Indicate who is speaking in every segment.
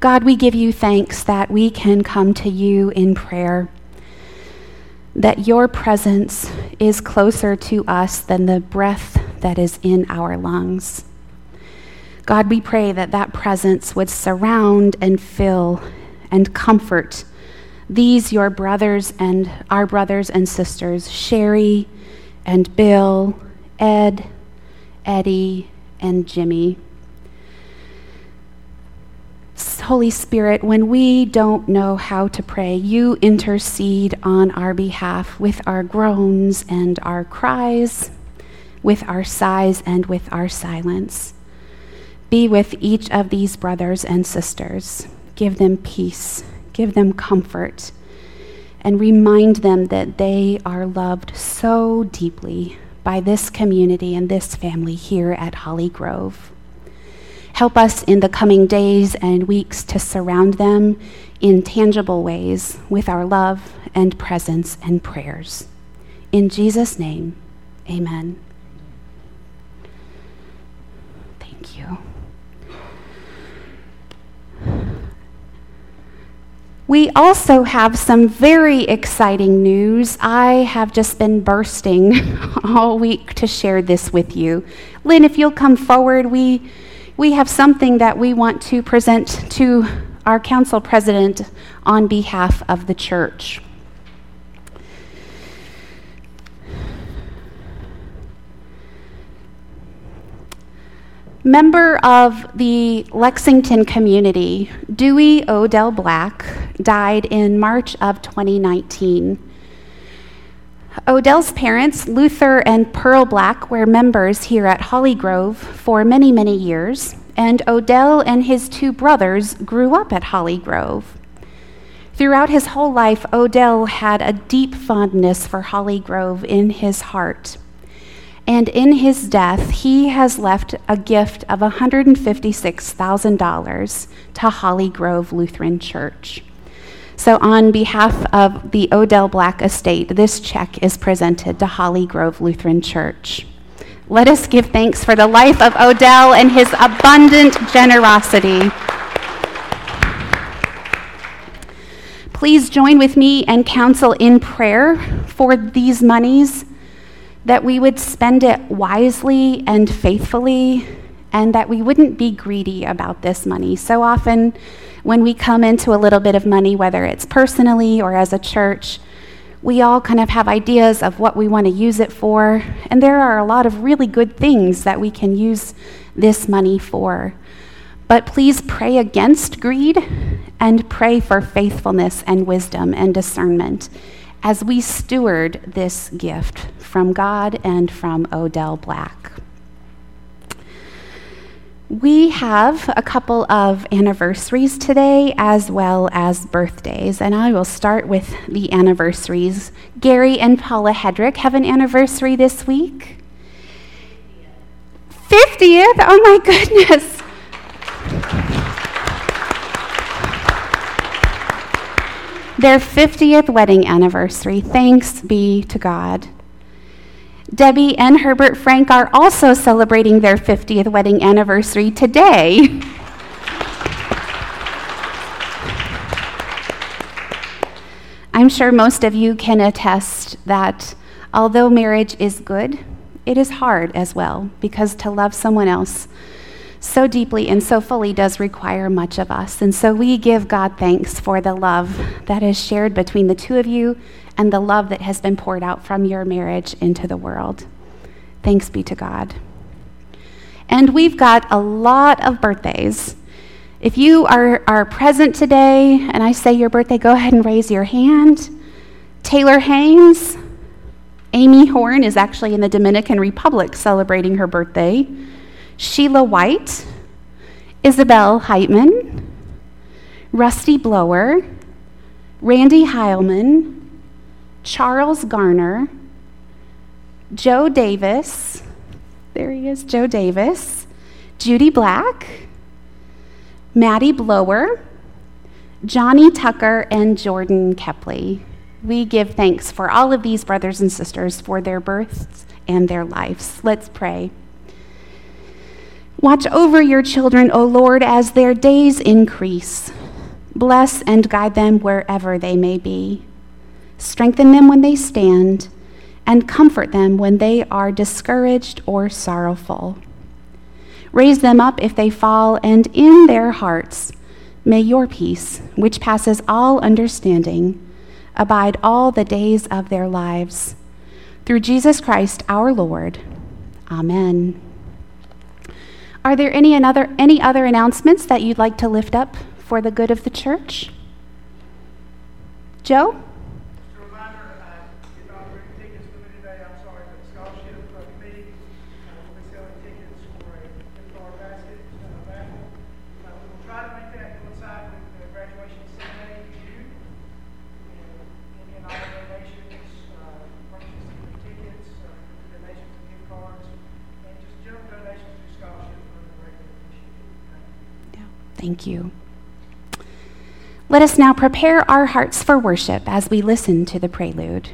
Speaker 1: God, we give you thanks that we can come to you in prayer, that your presence is closer to us than the breath that is in our lungs. God, we pray that that presence would surround and fill and comfort these, your brothers and our brothers and sisters, Sherry and Bill, Ed, Eddie, and Jimmy. Holy Spirit, when we don't know how to pray, you intercede on our behalf with our groans and our cries, with our sighs and with our silence. Be with each of these brothers and sisters. Give them peace, give them comfort, and remind them that they are loved so deeply by this community and this family here at Holly Grove. Help us in the coming days and weeks to surround them in tangible ways with our love and presence and prayers. In Jesus' name, amen. Thank you. We also have some very exciting news. I have just been bursting all week to share this with you. Lynn, if you'll come forward, we have something that we want to present to our council president on behalf of the church. Member of the Lexington community, Dewey Odell Black, died in March of 2019. Odell's parents, Luther and Pearl Black, were members here at Holly Grove for many, many years, and Odell and his two brothers grew up at Holly Grove. Throughout his whole life, Odell had a deep fondness for Holly Grove in his heart. And in his death, he has left a gift of $156,000 to Holly Grove Lutheran Church. So on behalf of the Odell Black estate, this check is presented to Holly Grove Lutheran Church. Let us give thanks for the life of Odell and his abundant generosity. Please join with me and counsel in prayer for these monies, that we would spend it wisely and faithfully, and that we wouldn't be greedy about this money. So often when we come into a little bit of money, whether it's personally or as a church, we all kind of have ideas of what we want to use it for, and there are a lot of really good things that we can use this money for. But please pray against greed and pray for faithfulness and wisdom and discernment as we steward this gift from God and from Odell Black. We have a couple of anniversaries today as well as birthdays, and I will start with the anniversaries. Gary and Paula Hedrick have an anniversary this week. 50th? Oh my goodness. Their 50th wedding anniversary. Thanks be to God. Debbie and Herbert Frank are also celebrating their 50th wedding anniversary today. I'm sure most of you can attest that although marriage is good, it is hard as well, because to love someone else so deeply and so fully does require much of us. And so we give God thanks for the love that is shared between the two of you and the love that has been poured out from your marriage into the world. Thanks be to God. And we've got a lot of birthdays. If you are present today and I say your birthday, go ahead and raise your hand. Taylor Haynes. Amy Horn is actually in the Dominican Republic celebrating her birthday. Sheila White, Isabel Heitman, Rusty Blower, Randy Heilman, Charles Garner, Joe Davis, there he is, Joe Davis, Judy Black, Maddie Blower, Johnny Tucker, and Jordan Kepley. We give thanks for all of these brothers and sisters for their births and their lives. Let's pray. Watch over your children, O Lord, as their days increase. Bless and guide them wherever they may be. Strengthen them when they stand, and comfort them when they are discouraged or sorrowful. Raise them up if they fall, and in their hearts may your peace, which passes all understanding, abide all the days of their lives. Through Jesus Christ our Lord. Amen. Are there any other announcements that you'd like to lift up for the good of the church? Joe?
Speaker 2: Just a reminder, get all the tickets for me today. I'm sorry, but the scholarship committee will be selling tickets for a $50 basket raffle. We will try to make that coincide with the graduation ceremony in June. And all donations, purchasing the tickets, donations of gift cards, and just general donations to scholarships for the regular issue.
Speaker 1: Thank you. Let us now prepare our hearts for worship as we listen to the prelude.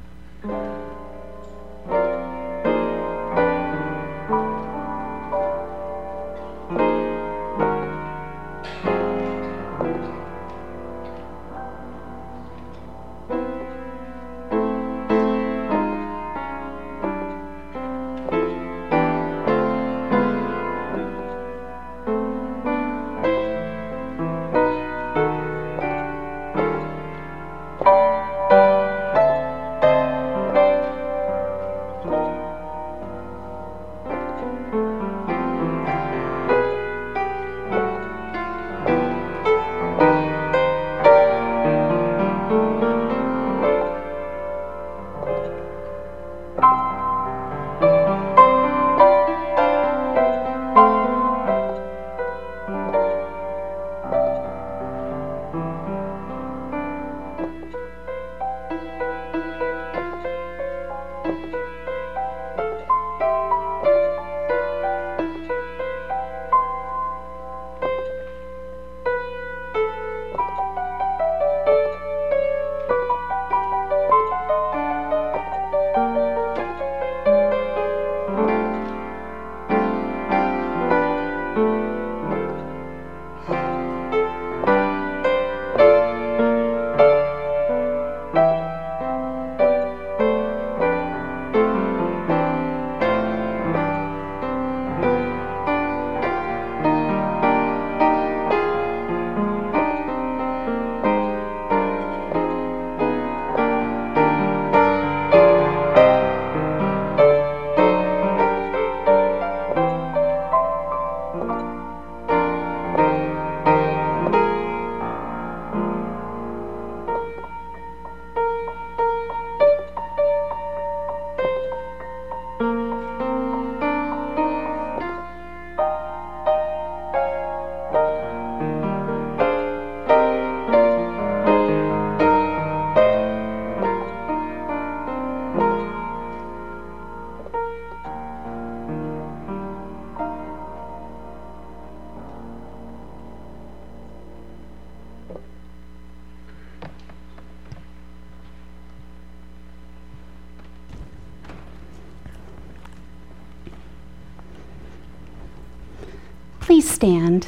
Speaker 1: Please stand.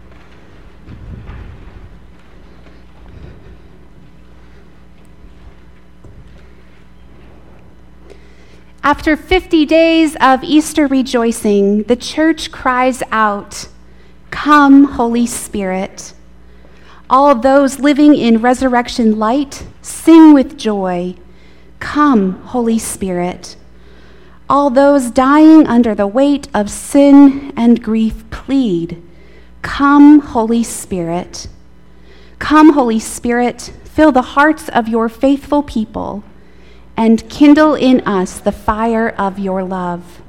Speaker 1: After 50 days of Easter rejoicing, the church cries out, "Come, Holy Spirit." All those living in resurrection light sing with joy, "Come, Holy Spirit." All those dying under the weight of sin and grief plead, "Come, Holy Spirit." Come, Holy Spirit, fill the hearts of your faithful people and kindle in us the fire of your love.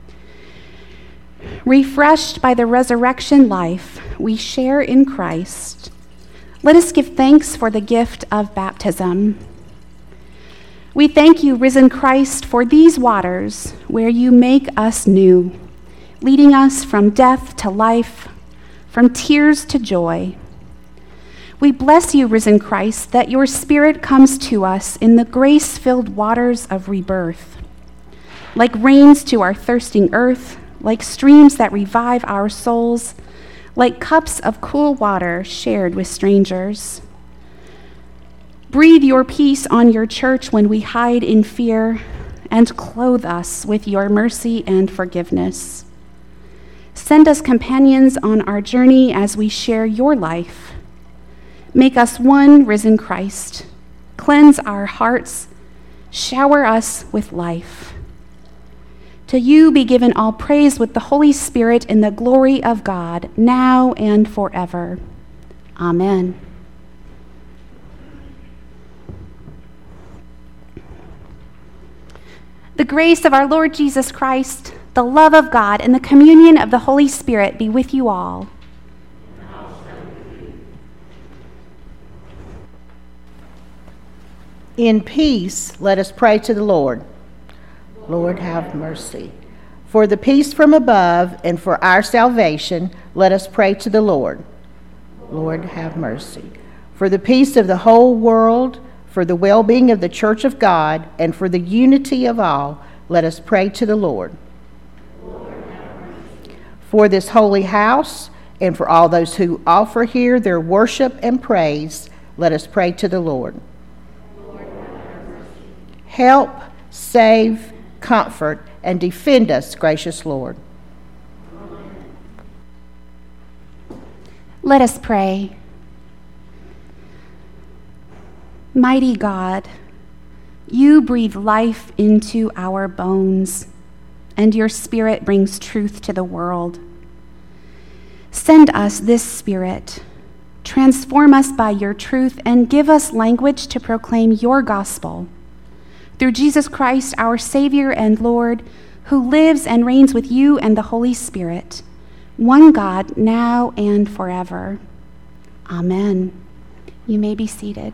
Speaker 1: Refreshed by the resurrection life we share in Christ, let us give thanks for the gift of baptism. We thank you, risen Christ, for these waters where you make us new, leading us from death to life, from tears to joy. We bless you, risen Christ, that your Spirit comes to us in the grace-filled waters of rebirth. Like rains to our thirsting earth, like streams that revive our souls, like cups of cool water shared with strangers. Breathe your peace on your church when we hide in fear, and clothe us with your mercy and forgiveness. Send us companions on our journey as we share your life. Make us one risen Christ. Cleanse our hearts. Shower us with life. To you be given all praise with the Holy Spirit in the glory of God, now and forever. Amen. The grace of our Lord Jesus Christ, the love of God, and the communion of the Holy Spirit be with you all.
Speaker 3: In peace, let us pray to the Lord. Lord, have mercy. For the peace from above and for our salvation, let us pray to the Lord. Lord, have mercy. For the peace of the whole world, for the well-being of the Church of God, and for the unity of all, let us pray to the Lord. Lord, have mercy. For this holy house, and for all those who offer here their worship and praise, let us pray to the Lord. Lord, have mercy. Help, save, comfort, and defend us, gracious Lord.
Speaker 1: Let us pray. Mighty God, you breathe life into our bones, and your Spirit brings truth to the world. Send us this Spirit, transform us by your truth, and give us language to proclaim your gospel. Through Jesus Christ, our Savior and Lord, who lives and reigns with you and the Holy Spirit, one God, now and forever. Amen. You may be seated.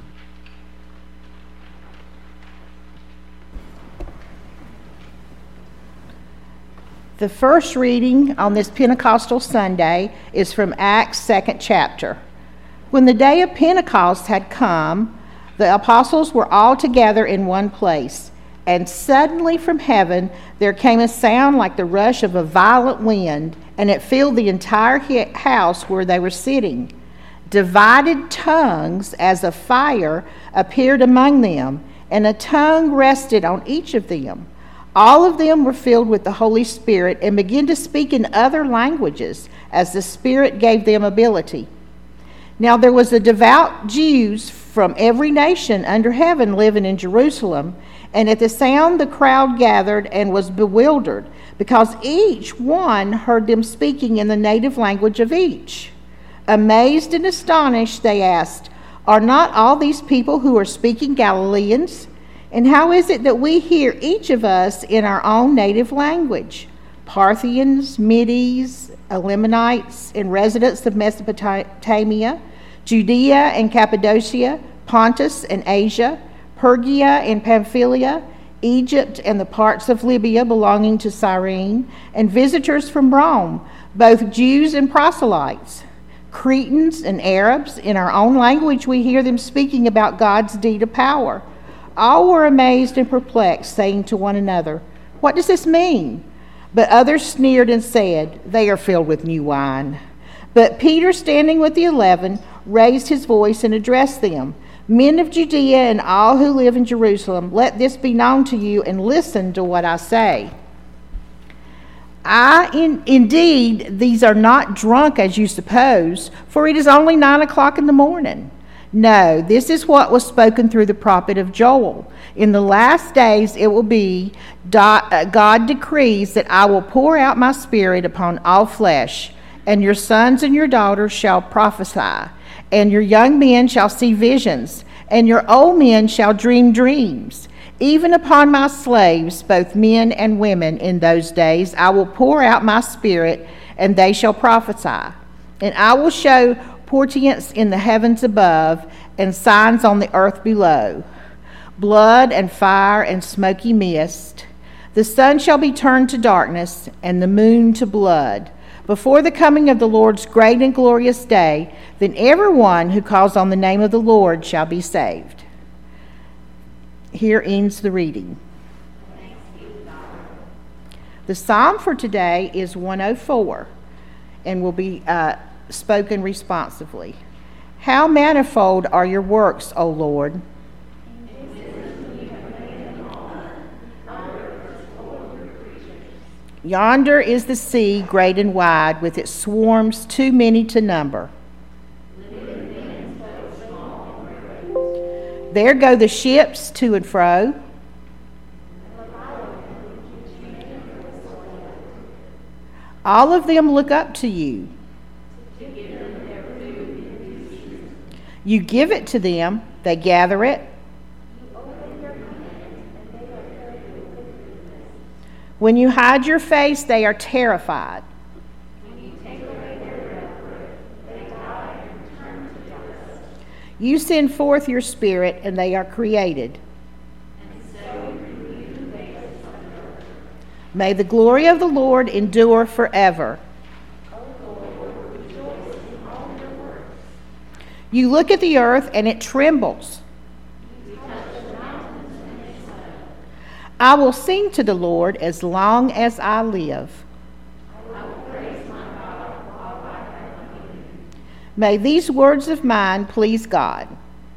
Speaker 3: The first reading on this Pentecostal Sunday is from Acts 2nd chapter. When the day of Pentecost had come, the apostles were all together in one place, and suddenly from heaven there came a sound like the rush of a violent wind, and it filled the entire house where they were sitting. Divided tongues as of fire appeared among them, and a tongue rested on each of them. All of them were filled with the Holy Spirit and began to speak in other languages as the Spirit gave them ability. Now there was a devout Jews from every nation under heaven living in Jerusalem, and at the sound the crowd gathered and was bewildered, because each one heard them speaking in the native language of each. Amazed and astonished, they asked, "Are not all these people who are speaking Galileans? And how is it that we hear each of us in our own native language? Parthians, Medes, Elamites, and residents of Mesopotamia, Judea and Cappadocia, Pontus and Asia, Phrygia and Pamphylia, Egypt and the parts of Libya belonging to Cyrene, and visitors from Rome, both Jews and proselytes, Cretans and Arabs. In our own language we hear them speaking about God's deed of power." All were amazed and perplexed, saying to one another, "What does this mean?" But others sneered and said, "They are filled with new wine." But Peter, standing with the 11, raised his voice and addressed them, "Men of Judea and all who live in Jerusalem, let this be known to you, and listen to what I say. Indeed, these are not drunk as you suppose, for it is only 9 o'clock in the morning. No, this is what was spoken through the prophet of Joel. In the last days it will be, God decrees that I will pour out my Spirit upon all flesh, and your sons and your daughters shall prophesy, and your young men shall see visions, and your old men shall dream dreams. Even upon my slaves, both men and women, in those days I will pour out my Spirit, and they shall prophesy. And I will show portents in the heavens above and signs on the earth below, blood and fire and smoky mist. The sun shall be turned to darkness and the moon to blood before the coming of the Lord's great and glorious day. Then everyone who calls on the name of the Lord shall be saved." Here ends the reading. The psalm for today is 104 and will be spoken responsively. How manifold are your works, O Lord! Yonder is the sea, great and wide, with its swarms too many to number. There go the ships to and fro. All of them look up to you. You give it to them, they gather it. When you hide your face, they are terrified. You send forth your Spirit, and they are created. May the glory of the Lord endure forever. You look at the earth, and it trembles. I will sing to the Lord as long as I live. May these words of mine please God.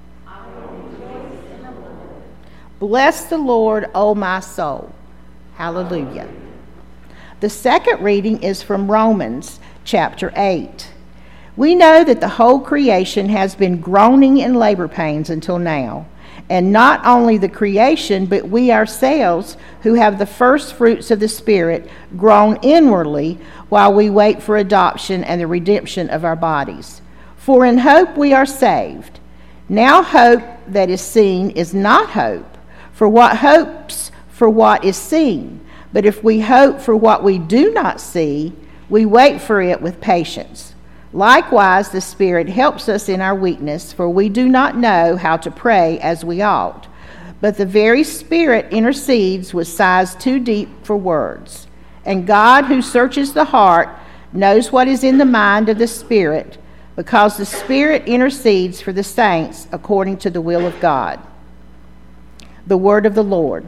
Speaker 3: Bless the Lord, O my soul. Hallelujah. The second reading is from Romans chapter 8. We know that the whole creation has been groaning in labor pains until now. And not only the creation, but we ourselves, who have the first fruits of the Spirit, groan inwardly while we wait for adoption and the redemption of our bodies. For in hope we are saved. Now hope that is seen is not hope, for what hopes for what is seen. But if we hope for what we do not see, we wait for it with patience. Likewise, the Spirit helps us in our weakness, for we do not know how to pray as we ought. But the very Spirit intercedes with sighs too deep for words. And God, who searches the heart, knows what is in the mind of the Spirit, because the Spirit intercedes for the saints according to the will of God. The word of the Lord.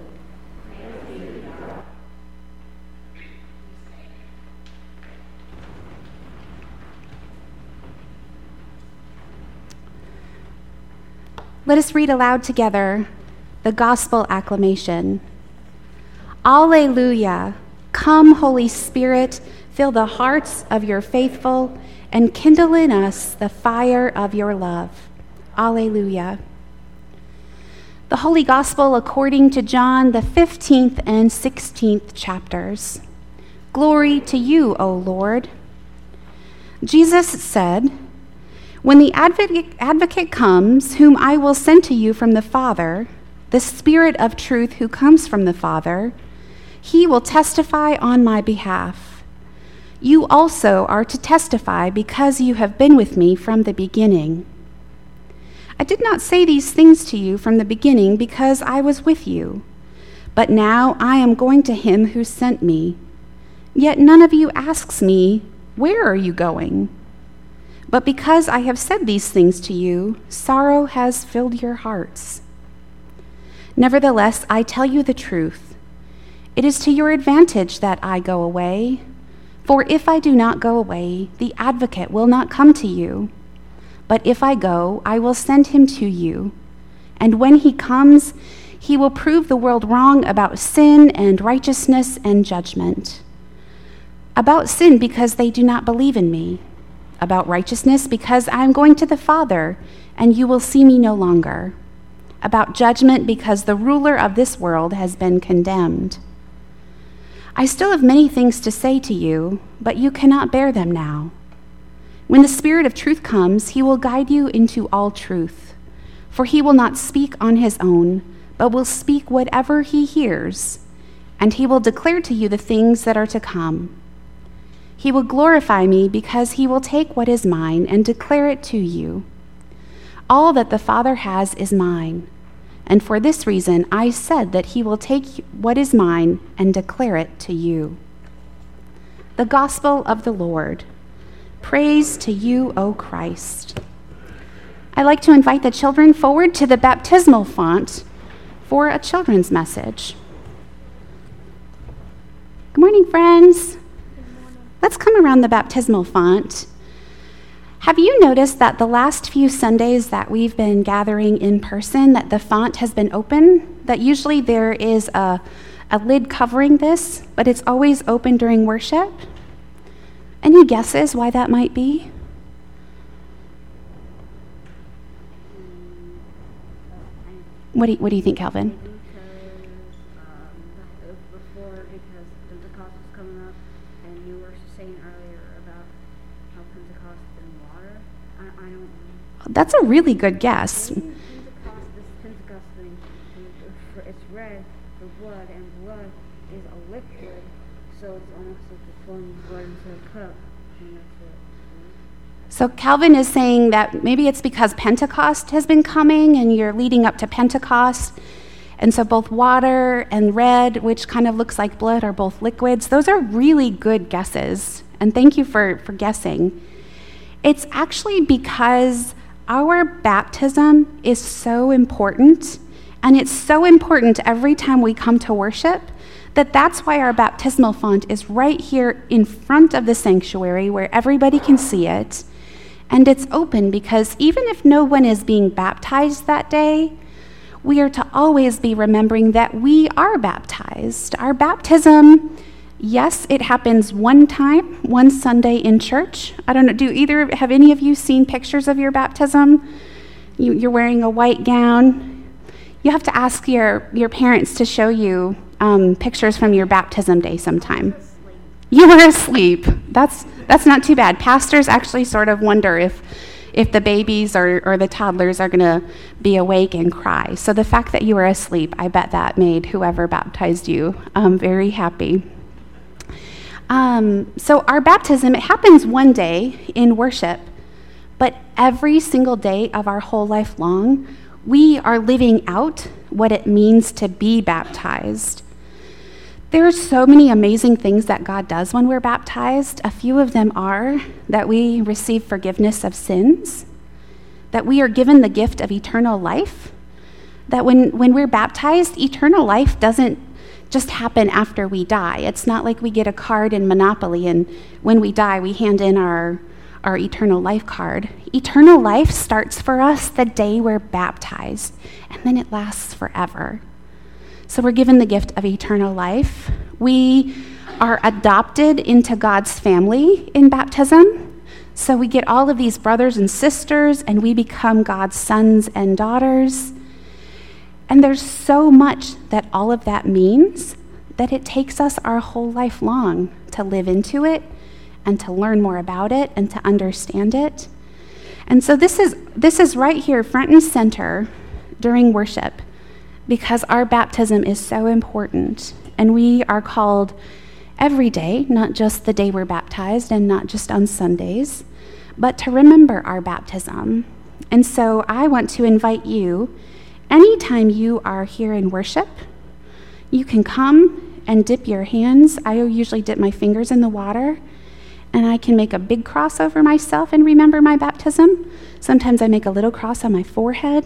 Speaker 1: Let us read aloud together the gospel acclamation. Alleluia! Come, Holy Spirit, fill the hearts of your faithful and kindle in us the fire of your love. Alleluia. The Holy Gospel according to John, the 15th and 16th chapters. Glory to you, O Lord. Jesus said, when the advocate comes, whom I will send to you from the Father, the Spirit of truth who comes from the Father, he will testify on my behalf. You also are to testify because you have been with me from the beginning. I did not say these things to you from the beginning because I was with you, but now I am going to him who sent me. Yet none of you asks me, where are you going? But because I have said these things to you, sorrow has filled your hearts. Nevertheless, I tell you the truth. It is to your advantage that I go away. For if I do not go away, the advocate will not come to you. But if I go, I will send him to you. And when he comes, he will prove the world wrong about sin and righteousness and judgment. About sin, because they do not believe in me. About righteousness, because I am going to the Father, and you will see me no longer. About judgment, because the ruler of this world has been condemned. I still have many things to say to you, but you cannot bear them now. When the Spirit of truth comes, he will guide you into all truth. For he will not speak on his own, but will speak whatever he hears, and he will declare to you the things that are to come. He will glorify me because he will take what is mine and declare it to you. All that the Father has is mine, and for this reason I said that he will take what is mine and declare it to you. The Gospel of the Lord. Praise to you, O Christ. I'd like to invite the children forward to the baptismal font for a children's message. Good morning, friends. Let's come around the baptismal font. Have you noticed that the last few Sundays that we've been gathering in person, that the font has been open? That usually there is a lid covering this, but it's always open during worship? Any guesses why that might be? What do you think, Calvin?
Speaker 4: Because Pentecost was coming up, and you were saying earlier about how Pentecost and water. I don't know.
Speaker 1: That's a really good guess.
Speaker 4: Maybe Pentecost thing, it's red for blood, and blood is a liquid, so it's almost like the flowing blood into a cup, and that's it.
Speaker 1: So Calvin is saying that maybe it's because Pentecost has been coming and you're leading up to Pentecost. And so both water and red, which kind of looks like blood, are both liquids. Those are really good guesses. And thank you for guessing. It's actually because our baptism is so important. And it's so important every time we come to worship that's why our baptismal font is right here in front of the sanctuary where everybody can see it. And it's open because even if no one is being baptized that day, we are to always be remembering that we are baptized. Our baptism, yes, it happens one time, one Sunday in church. I don't know, have any of you seen pictures of your baptism? You're wearing a white gown. You have to ask your parents to show you pictures from your baptism day sometime. You were asleep. That's not too bad. Pastors actually sort of wonder if the babies or the toddlers are going to be awake and cry. So the fact that you were asleep, I bet that made whoever baptized you very happy. So our baptism, it happens one day in worship, but every single day of our whole life long, we are living out what it means to be baptized. There are so many amazing things that God does when we're baptized. A few of them are that we receive forgiveness of sins, that we are given the gift of eternal life, that when we're baptized, eternal life doesn't just happen after we die. It's not like we get a card in Monopoly and when we die, we hand in our eternal life card. Eternal life starts for us the day we're baptized, and then it lasts forever. So we're given the gift of eternal life. We are adopted into God's family in baptism. So we get all of these brothers and sisters, and we become God's sons and daughters. And there's so much that all of that means that it takes us our whole life long to live into it and to learn more about it and to understand it. And so this is right here, front and center during worship, because our baptism is so important, and we are called every day, not just the day we're baptized and not just on Sundays, but to remember our baptism. And so I want to invite you, anytime you are here in worship, you can come and dip your hands. I usually dip my fingers in the water, and I can make a big cross over myself and remember my baptism. Sometimes I make a little cross on my forehead.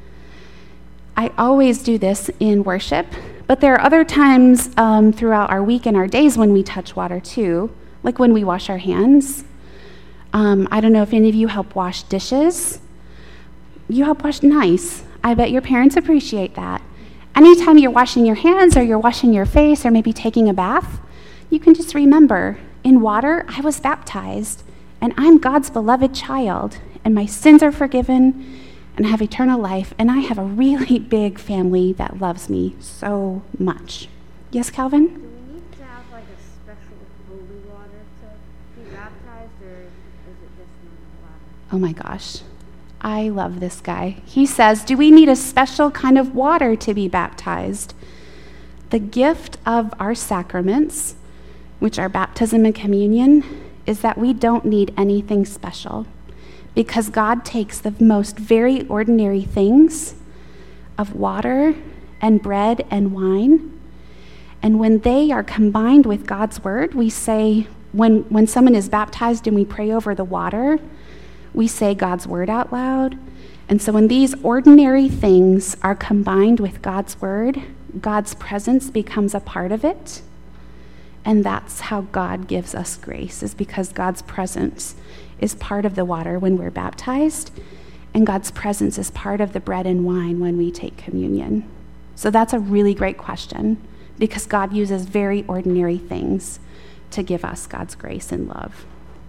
Speaker 1: I always do this in worship, but there are other times throughout our week and our days when we touch water too, like when we wash our hands. I don't know if any of you help wash dishes. You help wash, nice. I bet your parents appreciate that. Anytime you're washing your hands or you're washing your face or maybe taking a bath, you can just remember, in water, I was baptized, and I'm God's beloved child, and my sins are forgiven, and I have eternal life, and I have a really big family that loves me so much. Yes, Calvin?
Speaker 4: Do we need to have like a special holy water to be baptized, or is it just normal water?
Speaker 1: Oh my gosh, I love this guy. He says, do we need a special kind of water to be baptized? The gift of our sacraments, which are baptism and communion, is that we don't need anything special, because God takes the most very ordinary things of water and bread and wine, and when they are combined with God's word, we say, when someone is baptized and we pray over the water, we say God's word out loud. And so when these ordinary things are combined with God's word, God's presence becomes a part of it. And that's how God gives us grace, is because God's presence is part of the water when we're baptized, and God's presence is part of the bread and wine when we take communion. So that's a really great question, because God uses very ordinary things to give us God's grace and love.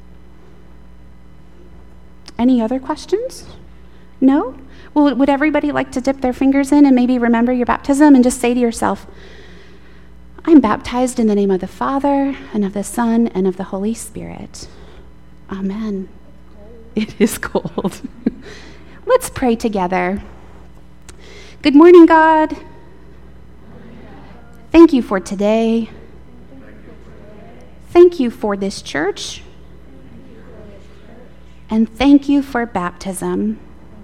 Speaker 1: Any other questions? No? Well, would everybody like to dip their fingers in and maybe remember your baptism and just say to yourself, I'm baptized in the name of the Father, and of the Son, and of the Holy Spirit. Amen. It is cold. Let's pray together. Good morning, God. Thank you for today. Thank you for this church. And thank you for baptism.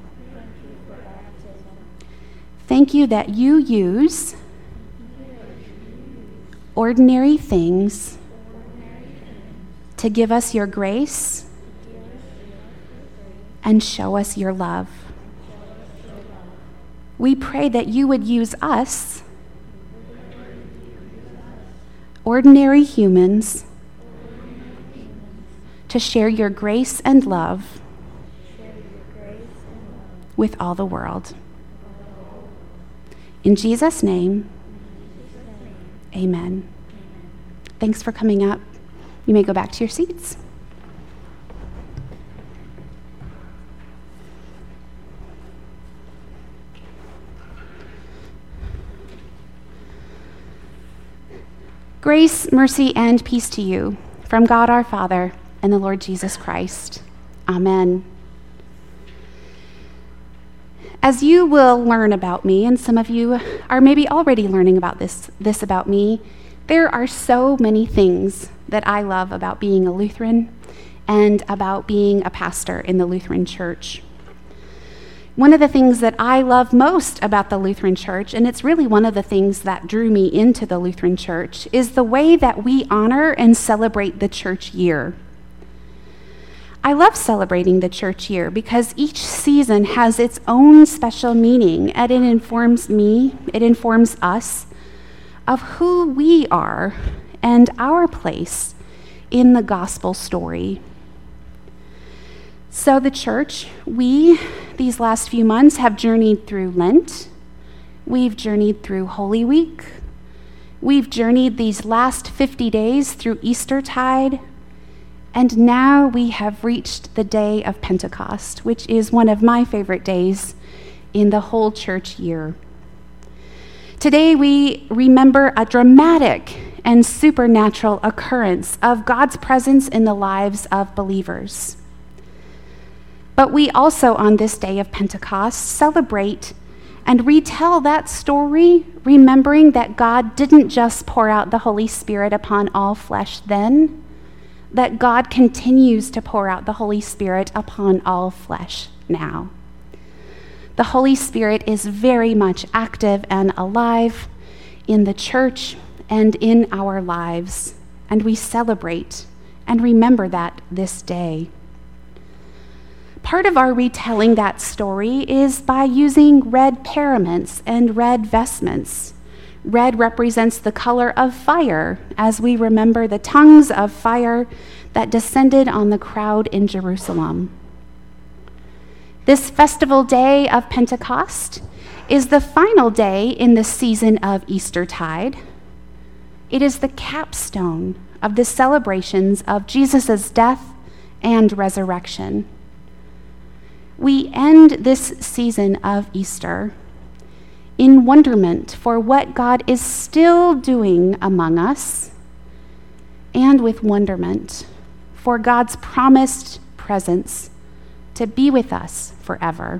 Speaker 1: Thank you that you use ordinary things to give us your grace and show us your love. We pray that you would use us, ordinary humans, to share your grace and love with all the world. In Jesus' name, amen. Thanks for coming up. You may go back to your seats. Grace, mercy, and peace to you from God our Father and the Lord Jesus Christ. Amen. As you will learn about me, and some of you are maybe already learning about this about me, there are so many things that I love about being a Lutheran and about being a pastor in the Lutheran Church. One of the things that I love most about the Lutheran Church, and it's really one of the things that drew me into the Lutheran Church, is the way that we honor and celebrate the church year. I love celebrating the church year because each season has its own special meaning, and it informs me, it informs us of who we are and our place in the gospel story. So the church, these last few months, have journeyed through Lent. We've journeyed through Holy Week. We've journeyed these last 50 days through Eastertide. And now we have reached the day of Pentecost, which is one of my favorite days in the whole church year. Today we remember a dramatic and supernatural occurrence of God's presence in the lives of believers. But we also, on this day of Pentecost, celebrate and retell that story, remembering that God didn't just pour out the Holy Spirit upon all flesh then, that God continues to pour out the Holy Spirit upon all flesh now. The Holy Spirit is very much active and alive in the church and in our lives, and we celebrate and remember that this day. Part of our retelling that story is by using red paraments and red vestments. Red represents the color of fire, as we remember the tongues of fire that descended on the crowd in Jerusalem. This festival day of Pentecost is the final day in the season of Eastertide. It is the capstone of the celebrations of Jesus' death and resurrection. We end this season of Easter in wonderment for what God is still doing among us, and with wonderment for God's promised presence to be with us forever.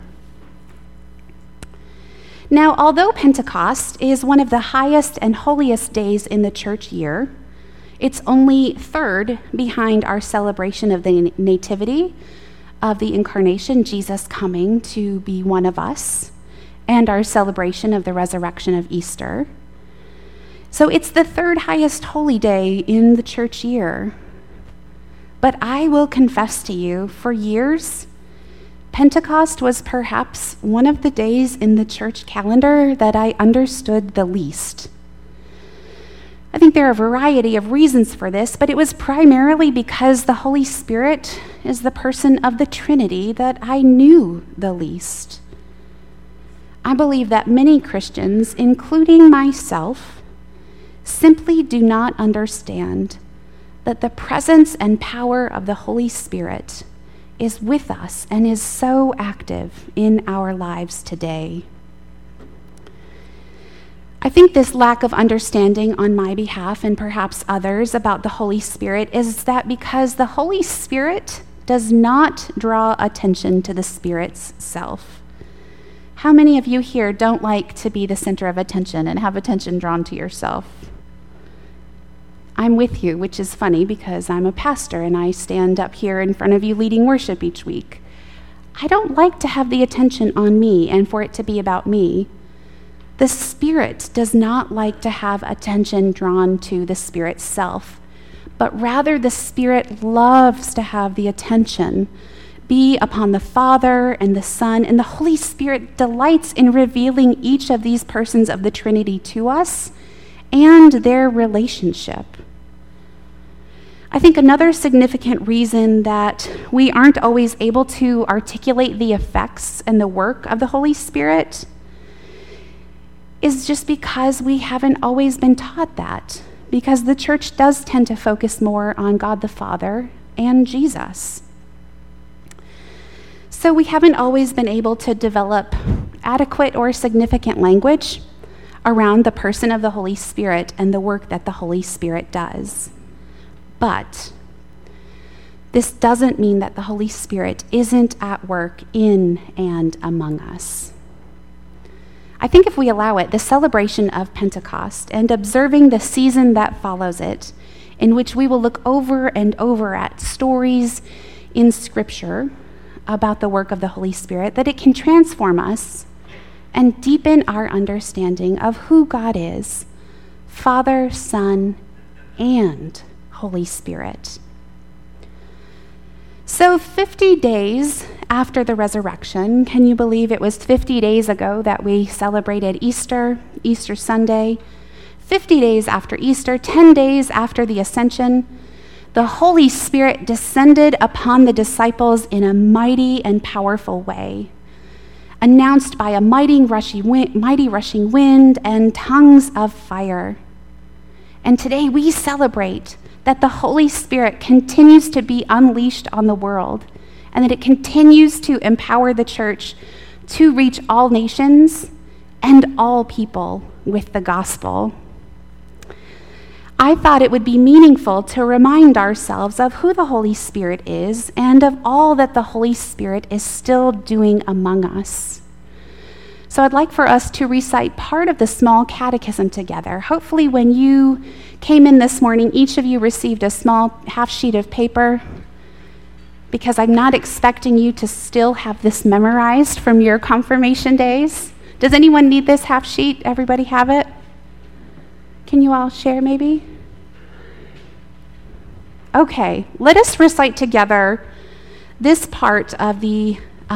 Speaker 1: Now, although Pentecost is one of the highest and holiest days in the church year, it's only third behind our celebration of the Nativity, of the Incarnation, Jesus coming to be one of us, and our celebration of the resurrection of Easter. So it's the third highest holy day in the church year. But I will confess to you, for years, Pentecost was perhaps one of the days in the church calendar that I understood the least. I think there are a variety of reasons for this, but it was primarily because the Holy Spirit is the person of the Trinity that I knew the least. I believe that many Christians, including myself, simply do not understand that the presence and power of the Holy Spirit is with us and is so active in our lives today. I think this lack of understanding on my behalf and perhaps others about the Holy Spirit is that because the Holy Spirit does not draw attention to the Spirit's self. How many of you here don't like to be the center of attention and have attention drawn to yourself? I'm with you, which is funny because I'm a pastor and I stand up here in front of you leading worship each week. I don't like to have the attention on me and for it to be about me. The Spirit does not like to have attention drawn to the Spirit's self, but rather the Spirit loves to have the attention be upon the Father and the Son, and the Holy Spirit delights in revealing each of these persons of the Trinity to us and their relationship. I think another significant reason that we aren't always able to articulate the effects and the work of the Holy Spirit is just because we haven't always been taught that, because the church does tend to focus more on God the Father and Jesus. So we haven't always been able to develop adequate or significant language around the person of the Holy Spirit and the work that the Holy Spirit does. But this doesn't mean that the Holy Spirit isn't at work in and among us. I think if we allow it, the celebration of Pentecost and observing the season that follows it, in which we will look over and over at stories in Scripture about the work of the Holy Spirit, that it can transform us and deepen our understanding of who God is, Father, Son, and Holy Spirit. So 50 days after the resurrection, can you believe it was 50 days ago that we celebrated Easter Sunday? 50 days after Easter, 10 days after the ascension, the Holy Spirit descended upon the disciples in a mighty and powerful way, announced by a mighty rushing wind and tongues of fire. And today we celebrate that the Holy Spirit continues to be unleashed on the world and that it continues to empower the church to reach all nations and all people with the gospel. I thought it would be meaningful to remind ourselves of who the Holy Spirit is and of all that the Holy Spirit is still doing among us. So I'd like for us to recite part of the small catechism together. Hopefully when you came in this morning, each of you received a small half sheet of paper, because I'm not expecting you to still have this memorized from your confirmation days. Does anyone need this half sheet? Everybody have it? Can you all share maybe? Okay, let us recite together this part of the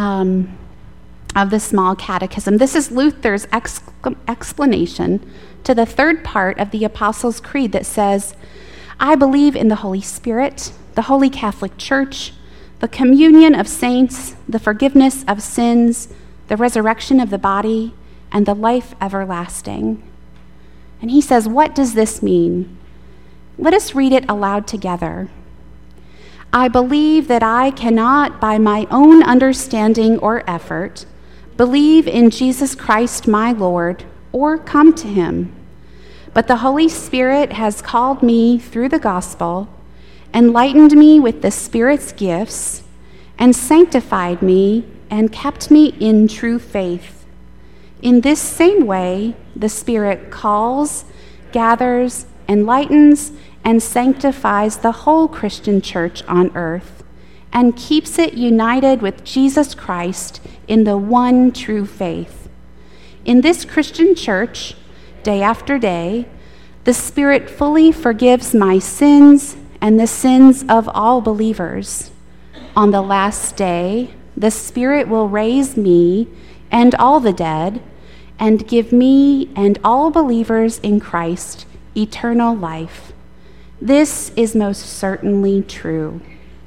Speaker 1: small catechism. This is Luther's explanation to the third part of the Apostles' Creed that says, I believe in the Holy Spirit, the Holy Catholic Church, the communion of saints, the forgiveness of sins, the resurrection of the body, and the life everlasting. And he says, what does this mean? Let us read it aloud together. I believe that I cannot, by my own understanding or effort, believe in Jesus Christ my Lord, or come to him. But the Holy Spirit has called me through the gospel, enlightened me with the Spirit's gifts, and sanctified me and kept me in true faith. In this same way, the Spirit calls, gathers, enlightens, and sanctifies the whole Christian church on earth, and keeps it united with Jesus Christ in the one true faith. In this Christian church, day after day, the Spirit fully forgives my sins and the sins of all believers. On the last day, the Spirit will raise me and all the dead, and give me and all believers in Christ eternal life. This is most certainly true.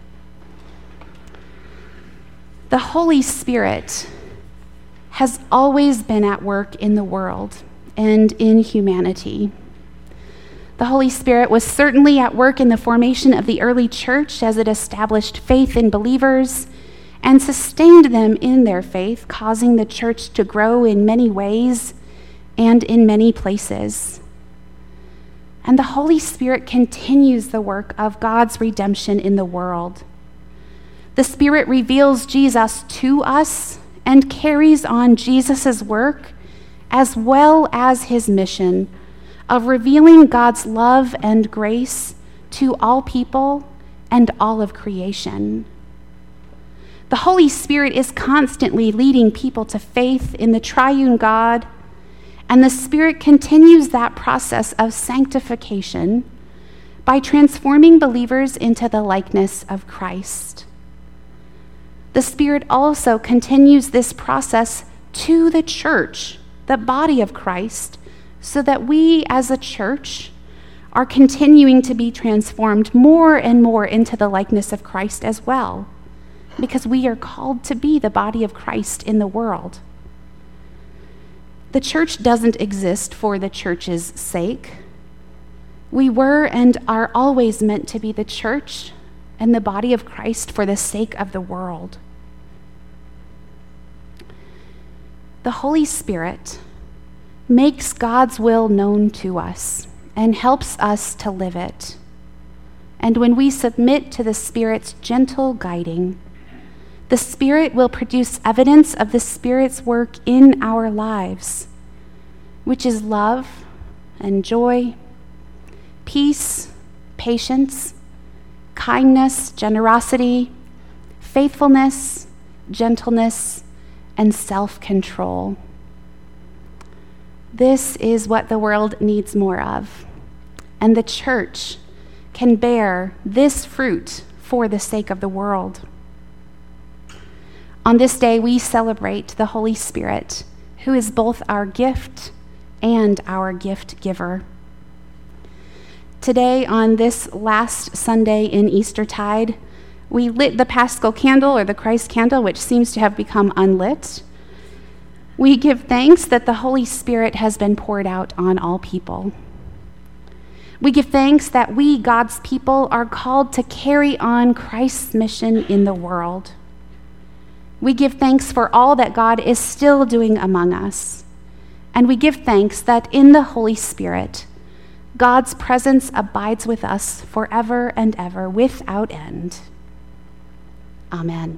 Speaker 1: The Holy Spirit has always been at work in the world and in humanity. The Holy Spirit was certainly at work in the formation of the early church as it established faith in believers and sustained them in their faith, causing the church to grow in many ways and in many places. And the Holy Spirit continues the work of God's redemption in the world. The Spirit reveals Jesus to us and carries on Jesus' work as well as his mission of revealing God's love and grace to all people and all of creation. The Holy Spirit is constantly leading people to faith in the triune God, and the Spirit continues that process of sanctification by transforming believers into the likeness of Christ. The Spirit also continues this process to the church, the body of Christ, so that we as a church are continuing to be transformed more and more into the likeness of Christ as well, because we are called to be the body of Christ in the world. The church doesn't exist for the church's sake. We were and are always meant to be the church and the body of Christ for the sake of the world. The Holy Spirit makes God's will known to us and helps us to live it. And when we submit to the Spirit's gentle guiding, the Spirit will produce evidence of the Spirit's work in our lives, which is love and joy, peace, patience, kindness, generosity, faithfulness, gentleness, and self-control. This is what the world needs more of, and the church can bear this fruit for the sake of the world. On this day, we celebrate the Holy Spirit, who is both our gift and our gift giver. Today, on this last Sunday in Eastertide, we lit the Paschal candle, or the Christ candle, which seems to have become unlit. We give thanks that the Holy Spirit has been poured out on all people. We give thanks that we, God's people, are called to carry on Christ's mission in the world. We give thanks for all that God is still doing among us. And we give thanks that in the Holy Spirit, God's presence abides with us forever and ever without end. Amen.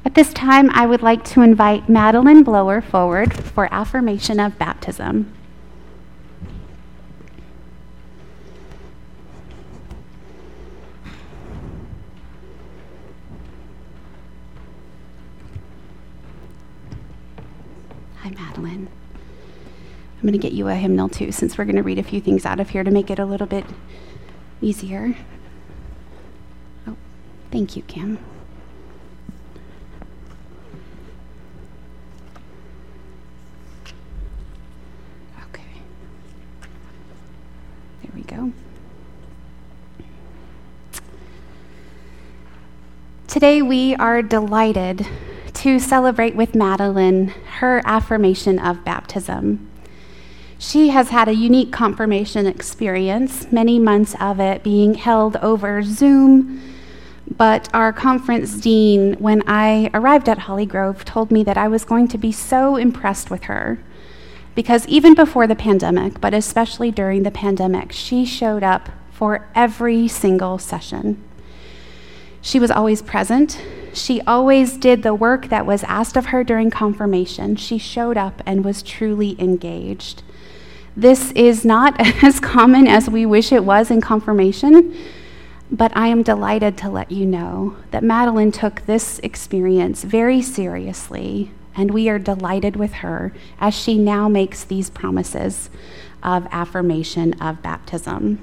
Speaker 1: At this time, I would like to invite Madeline Blower forward for affirmation of baptism. Hi, Madeline. I'm going to get you a hymnal too, since we're going to read a few things out of here to make it a little bit easier. Oh, thank you, Kim. Okay. There we go. Today we are delighted to celebrate with Madeline her affirmation of baptism. She has had a unique confirmation experience, many months of it being held over Zoom, but our conference dean, when I arrived at Holly Grove, told me that I was going to be so impressed with her, because even before the pandemic, but especially during the pandemic, she showed up for every single session. She was always present. She always did the work that was asked of her during confirmation. She showed up and was truly engaged. This is not as common as we wish it was in confirmation, but I am delighted to let you know that Madeline took this experience very seriously, and we are delighted with her as she now makes these promises of affirmation of baptism.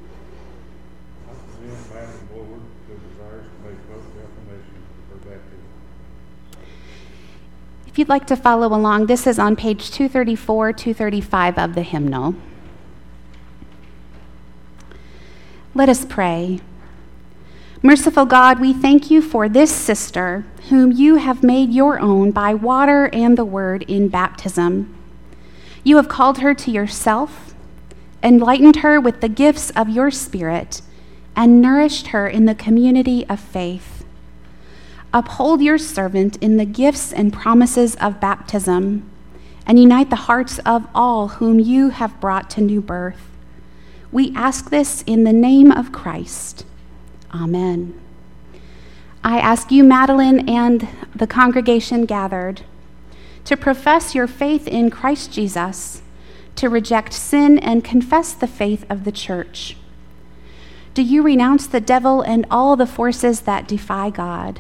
Speaker 1: If you'd like to follow along, this is on page 234, 235 of the hymnal. Let us pray. Merciful God, we thank you for this sister whom you have made your own by water and the word in baptism. You have called her to yourself, enlightened her with the gifts of your Spirit, and nourished her in the community of faith. Uphold your servant in the gifts and promises of baptism, and unite the hearts of all whom you have brought to new birth. We ask this in the name of Christ. Amen. I ask you, Madeline, and the congregation gathered, to profess your faith in Christ Jesus, to reject sin and confess the faith of the church. Do you renounce the devil and all the forces that defy God?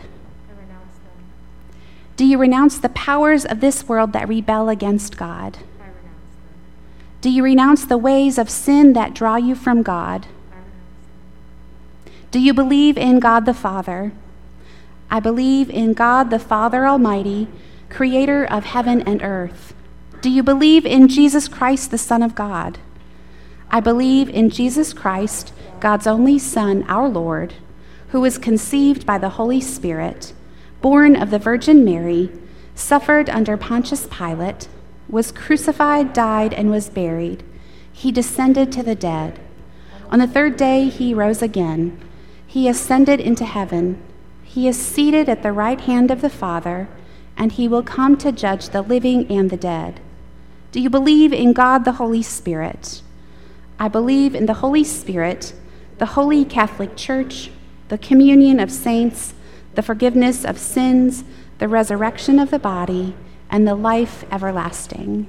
Speaker 1: Do you renounce the powers of this world that rebel against God?
Speaker 5: I renounce them.
Speaker 1: Do you renounce the ways of sin that draw you from God?
Speaker 5: I renounce them.
Speaker 1: Do you believe in God the Father? I believe in God the Father Almighty, creator of heaven and earth. Do you believe in Jesus Christ, the Son of God? I believe in Jesus Christ, God's only Son, our Lord, who was conceived by the Holy Spirit, born of the Virgin Mary, suffered under Pontius Pilate, was crucified, died, and was buried. He descended to the dead. On the third day he rose again. He ascended into heaven. He is seated at the right hand of the Father, and he will come to judge the living and the dead. Do you believe in God the Holy Spirit? I believe in the Holy Spirit, the Holy Catholic Church, the communion of saints, the forgiveness of sins, the resurrection of the body, and the life everlasting.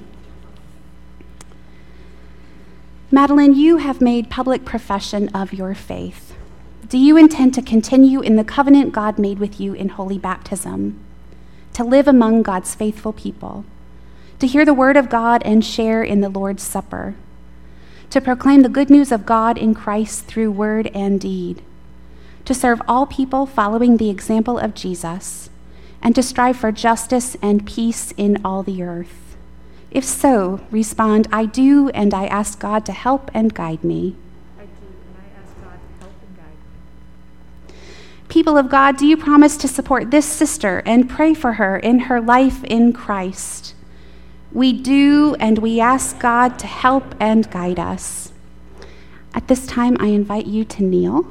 Speaker 1: Madeline, you have made public profession of your faith. Do you intend to continue in the covenant God made with you in holy baptism, to live among God's faithful people, to hear the word of God and share in the Lord's Supper, to proclaim the good news of God in Christ through word and deed, to serve all people following the example of Jesus, and to strive for justice and peace in all the earth? If so, respond, I do, and I ask God to help and guide me.
Speaker 5: I do, and I ask God to help and guide me.
Speaker 1: People of God, do you promise to support this sister and pray for her in her life in Christ? We do, and we ask God to help and guide us. At this time, I invite you to kneel.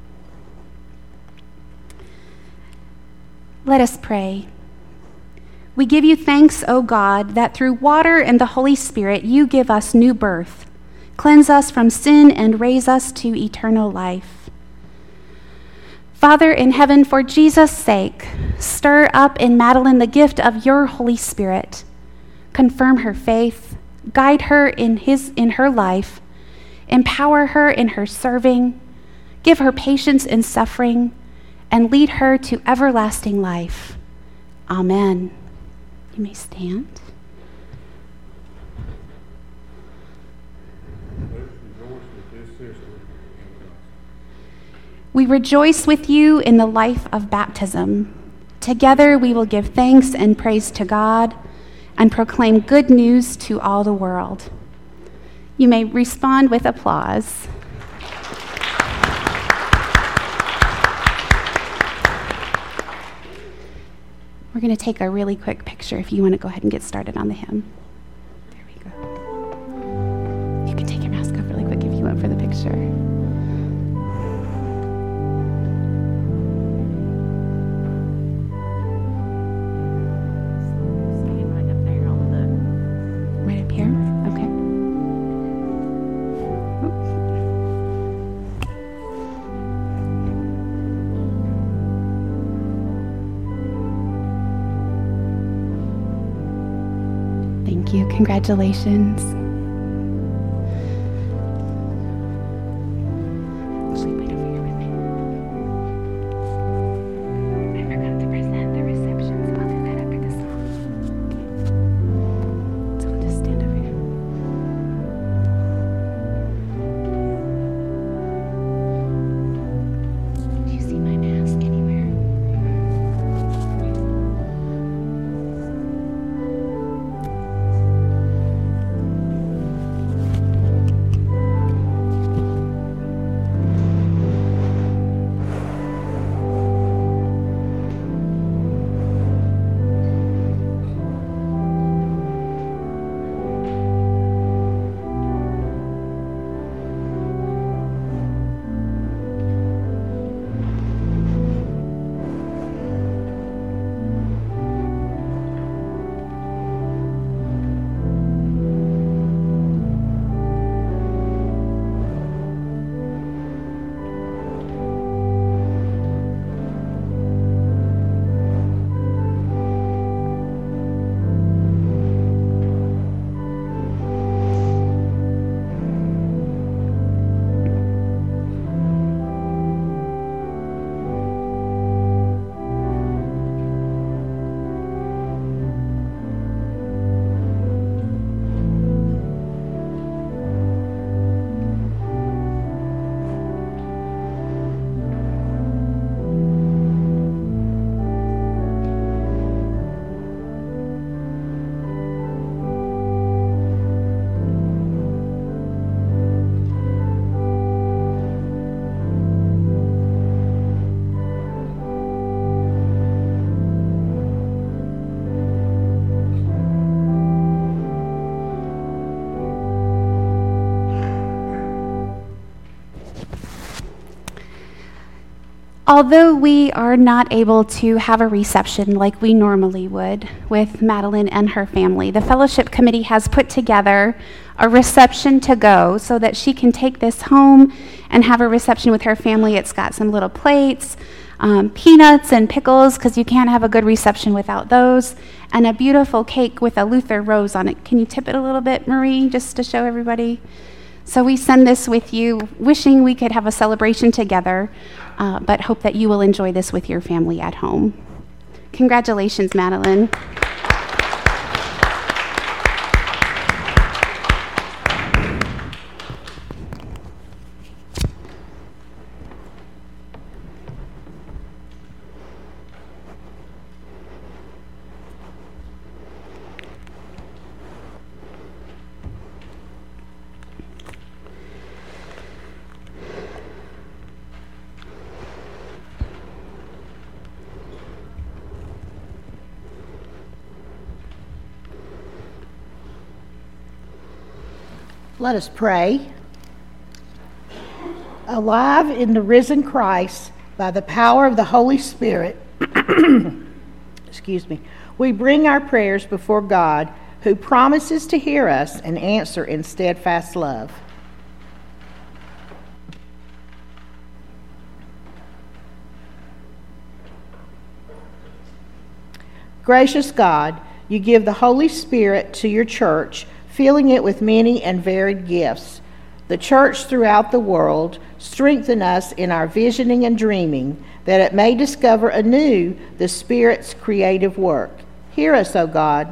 Speaker 1: Let us pray. We give you thanks, O God, that through water and the Holy Spirit you give us new birth, cleanse us from sin, and raise us to eternal life. Father in heaven, for Jesus' sake, stir up in Madeline the gift of your Holy Spirit. Confirm her faith, guide her in her life, empower her in her serving, give her patience in suffering, and lead her to everlasting life. Amen. You may stand. We rejoice with you in the life of baptism. Together we will give thanks and praise to God and proclaim good news to all the world. You may respond with applause. We're going to take a really quick picture if you want to go ahead and get started on the hymn. There we go. You can take your mask off really quick if you want for the picture.
Speaker 5: Staying right up there on the...
Speaker 1: Right up here? Okay. Thank you. Congratulations. Actually, wait over here with me. I forgot to present the reception, so I'll do that after the song. Okay. So I'll just stand over here. Do you see my mask anywhere? Although we are not able to have a reception like we normally would with Madeline and her family, the fellowship committee has put together a reception to go so that she can take this home and have a reception with her family. It's got some little plates, peanuts and pickles, because you can't have a good reception without those, and a beautiful cake with a Luther rose on it. Can you tip it a little bit, Marie, just to show everybody? So we send this with you, wishing we could have a celebration together, but hope that you will enjoy this with your family at home. Congratulations, Madeline.
Speaker 3: Let us pray. Alive in the risen Christ by the power of the Holy Spirit, excuse me, We bring our prayers before God, who promises to hear us and answer in steadfast love. Gracious God, you give the Holy Spirit to your church, filling it with many and varied gifts. The church throughout the world, strengthen us in our visioning and dreaming, that it may discover anew the Spirit's creative work. Hear us, O God.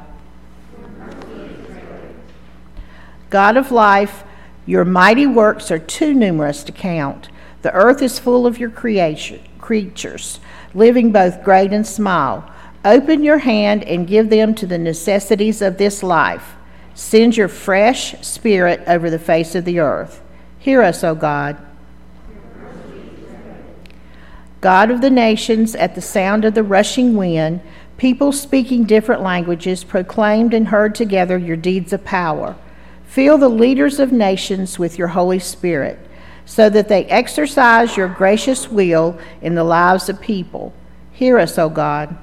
Speaker 3: God of life, your mighty works are too numerous to count. The earth is full of your creatures, living both great and small. Open your hand and give them to the necessities of this life. Send your fresh spirit over the face of the earth. Hear us, O God. God of the nations, at the sound of the rushing wind, people speaking different languages proclaimed and heard together your deeds of power. Fill the leaders of nations with your Holy Spirit, so that they exercise your gracious will in the lives of people. Hear us, O God.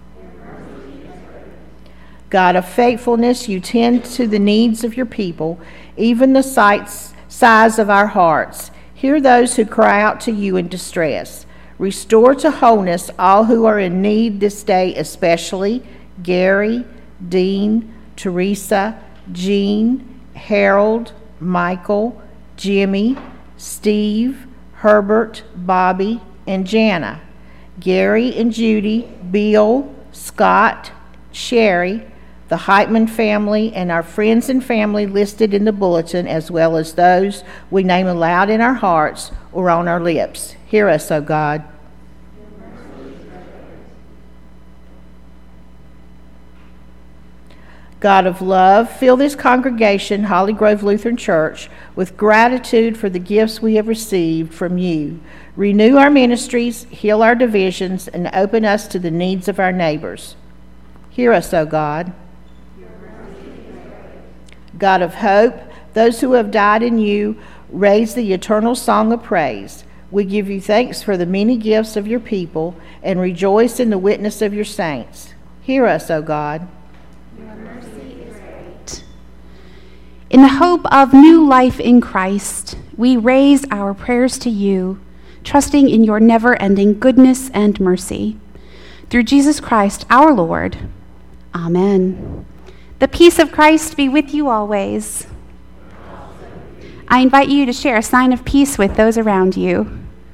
Speaker 3: God of faithfulness, you tend to the needs of your people, even the sighs of our hearts. Hear those who cry out to you in distress. Restore to wholeness all who are in need this day, especially Gary, Dean, Teresa, Jean, Harold, Michael, Jimmy, Steve, Herbert, Bobby, and Jana. Gary and Judy, Bill, Scott, Sherry, the Heitman family, and our friends and family listed in the bulletin, as well as those we name aloud in our hearts or on our lips. Hear us, O God. God of love, fill this congregation, Holly Grove Lutheran Church, with gratitude for the gifts we have received from you. Renew our ministries, heal our divisions, and open us to the needs of our neighbors. Hear us, O God. God of hope, those who have died in you, raise the eternal song of praise. We give you thanks for the many gifts of your people and rejoice in the witness of your saints. Hear us, O God.
Speaker 1: Your mercy is great. In the hope of new life in Christ, we raise our prayers to you, trusting in your never-ending goodness and mercy. Through Jesus Christ, our Lord. Amen. The peace of Christ be with you always. I invite you to share a sign of peace with those around you.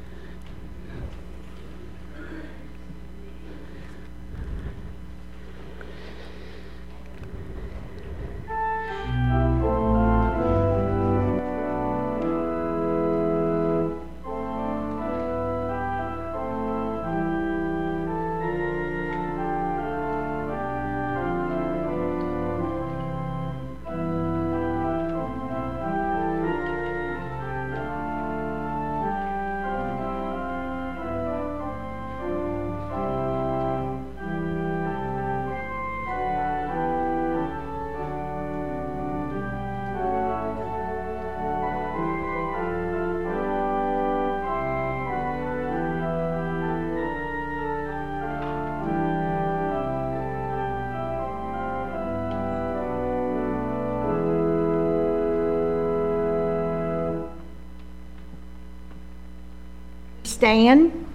Speaker 3: Stand.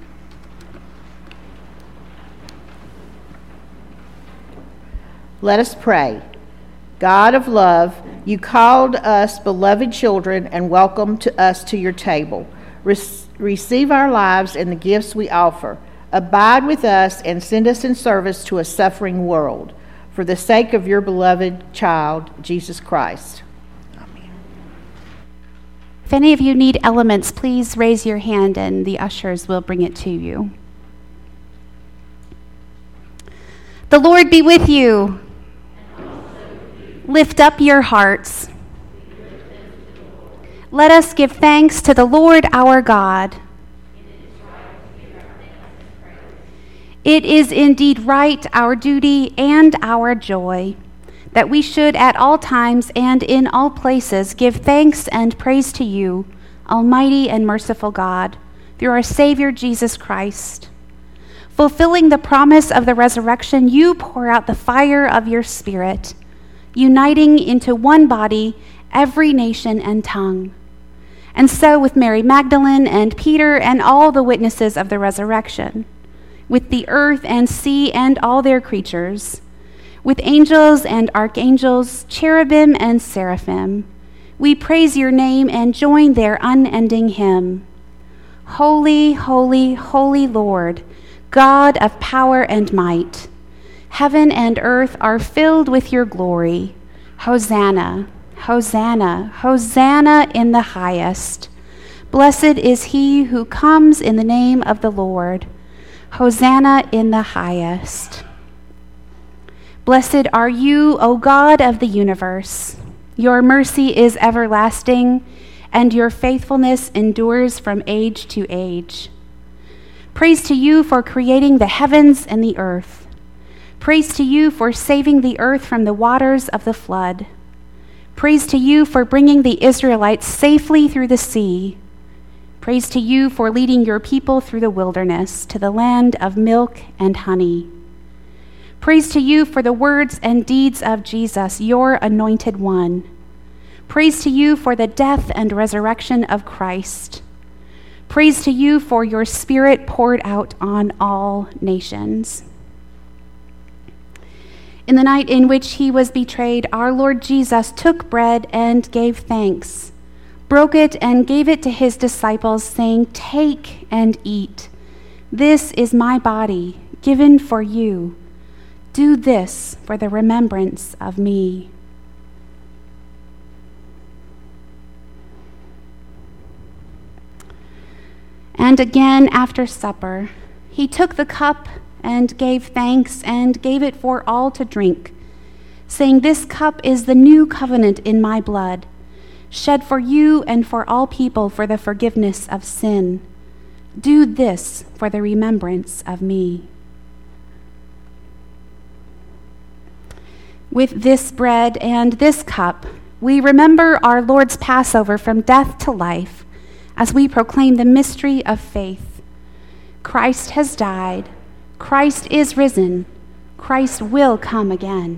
Speaker 3: Let us pray. God of love, you called us beloved children and welcomed us to your table. Receive our lives and the gifts we offer. Abide with us and send us in service to a suffering world. For the sake of your beloved child, Jesus Christ.
Speaker 1: If any of you need elements, please raise your hand and the ushers will bring it to you. The Lord be with you. Lift up your hearts. Let us give thanks to the Lord our God. It is indeed right, our duty and our joy, that we should at all times and in all places give thanks and praise to you, Almighty and merciful God, through our Savior Jesus Christ. Fulfilling the promise of the resurrection, you pour out the fire of your Spirit, uniting into one body every nation and tongue. And so with Mary Magdalene and Peter and all the witnesses of the resurrection, with the earth and sea and all their creatures, with angels and archangels, cherubim and seraphim, we praise your name and join their unending hymn. Holy, holy, holy Lord, God of power and might, heaven and earth are filled with your glory. Hosanna, Hosanna, Hosanna in the highest. Blessed is he who comes in the name of the Lord. Hosanna in the highest. Blessed are you, O God of the universe. Your mercy is everlasting, and your faithfulness endures from age to age. Praise to you for creating the heavens and the earth. Praise to you for saving the earth from the waters of the flood. Praise to you for bringing the Israelites safely through the sea. Praise to you for leading your people through the wilderness to the land of milk and honey. Praise to you for the words and deeds of Jesus, your anointed one. Praise to you for the death and resurrection of Christ. Praise to you for your Spirit poured out on all nations. In the night in which he was betrayed, our Lord Jesus took bread and gave thanks, broke it and gave it to his disciples, saying, "Take and eat. This is my body, given for you. Do this for the remembrance of me." And again, after supper, he took the cup and gave thanks and gave it for all to drink, saying, "This cup is the new covenant in my blood, shed for you and for all people for the forgiveness of sin. Do this for the remembrance of me." With this bread and this cup, we remember our Lord's Passover from death to life as we proclaim the mystery of faith. Christ has died. Christ is risen. Christ will come again.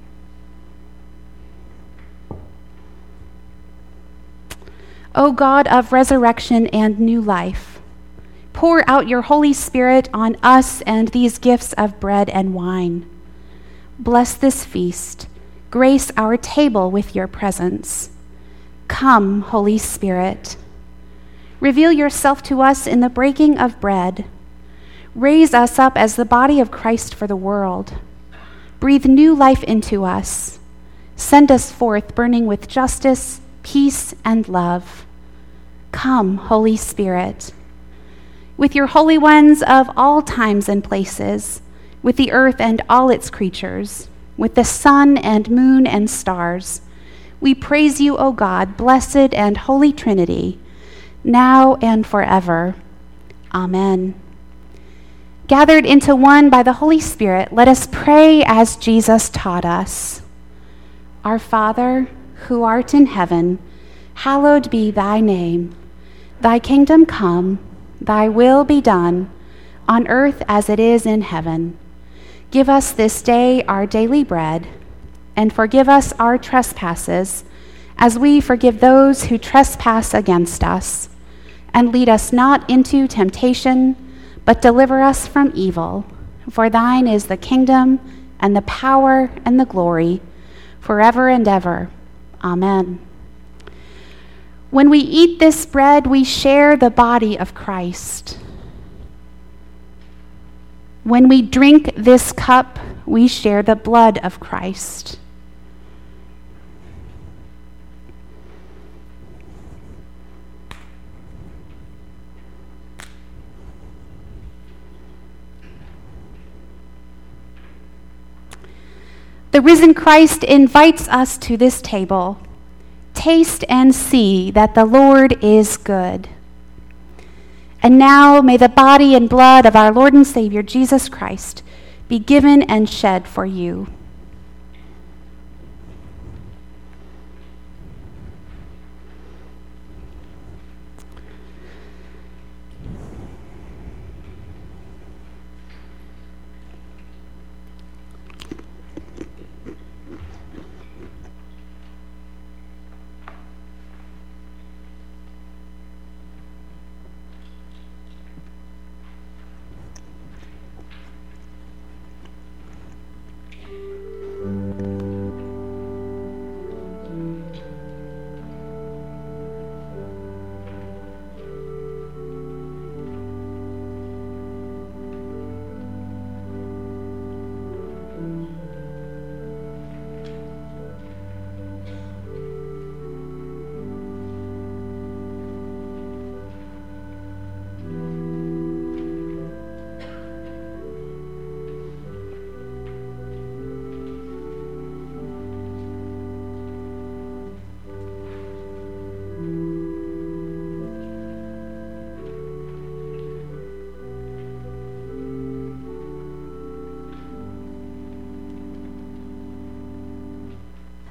Speaker 1: O God of resurrection and new life, pour out your Holy Spirit on us and these gifts of bread and wine. Bless this feast. Grace our table with your presence. Come, Holy Spirit. Reveal yourself to us in the breaking of bread. Raise us up as the body of Christ for the world. Breathe new life into us. Send us forth burning with justice, peace, and love. Come, Holy Spirit. With your holy ones of all times and places, with the earth and all its creatures, with the sun and moon and stars, we praise you, O God, blessed and holy Trinity, now and forever. Amen. Gathered into one by the Holy Spirit, let us pray as Jesus taught us. Our Father, who art in heaven, hallowed be thy name. Thy kingdom come, thy will be done, on earth as it is in heaven. Give us this day our daily bread, and forgive us our trespasses, as we forgive those who trespass against us. And lead us not into temptation, but deliver us from evil. For thine is the kingdom, and the power, and the glory, forever and ever. Amen. When we eat this bread, we share the body of Christ. When we drink this cup, we share the blood of Christ. The risen Christ invites us to this table. Taste and see that the Lord is good. And now may the body and blood of our Lord and Savior Jesus Christ be given and shed for you.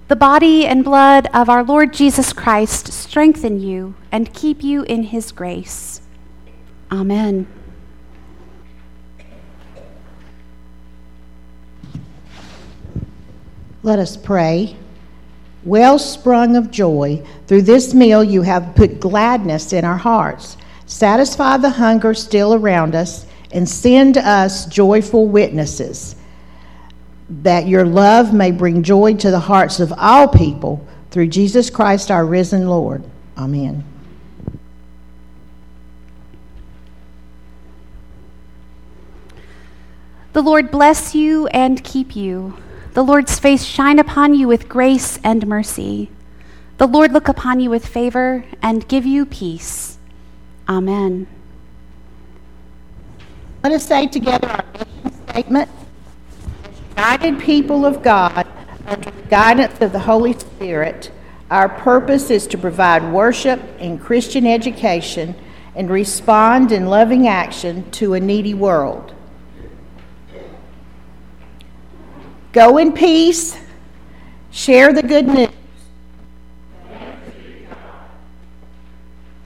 Speaker 1: The body and blood of our Lord Jesus Christ strengthen you and keep you in his grace. Amen.
Speaker 3: Let us pray. Wellspring of joy, through this meal you have put gladness in our hearts. Satisfy the hunger still around us and send us joyful witnesses, that your love may bring joy to the hearts of all people, through Jesus Christ our risen Lord. Amen.
Speaker 1: The Lord bless you and keep you. The Lord's face shine upon you with grace and mercy. The Lord look upon you with favor and give you peace. Amen.
Speaker 3: Let us say together our mission statement. As united people of God, under the guidance of the Holy Spirit, our purpose is to provide worship and Christian education and respond in loving action to a needy world. Go in peace, share the good news,